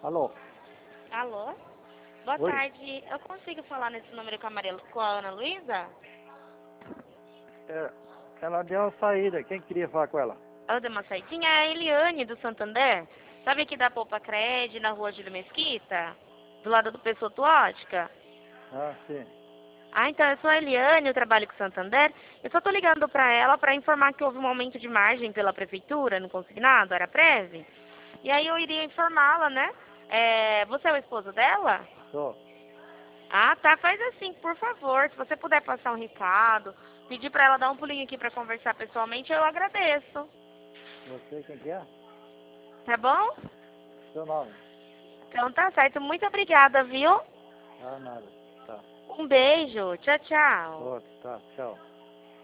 Alô? Alô? Boa Oi? tarde. Eu consigo falar nesse número com a Ana Luísa? É, ela deu uma saída. Quem queria falar com ela? Eu dei uma saidinha. É a Eliane, do Santander. Sabe aqui da Poupa Cred, na rua Júlio Mesquita? Do lado do Pessoto Ótica? Ah, sim. Ah, então eu sou a Eliane, eu trabalho com o Santander. Eu só tô ligando pra ela pra informar que houve um aumento de margem pela prefeitura no consignado, era Prev. E aí eu iria informá-la, né? Você é o esposo dela? Só. Ah, tá. Faz assim, por favor. Se você puder passar um recado, pedir pra ela dar um pulinho aqui pra conversar pessoalmente, eu agradeço. Você quem que é? Tá bom? Seu nome? Então tá certo. Muito obrigada, viu? Ah, nada. Tá. Um beijo. Tchau, tchau. Outro, tá. Tchau.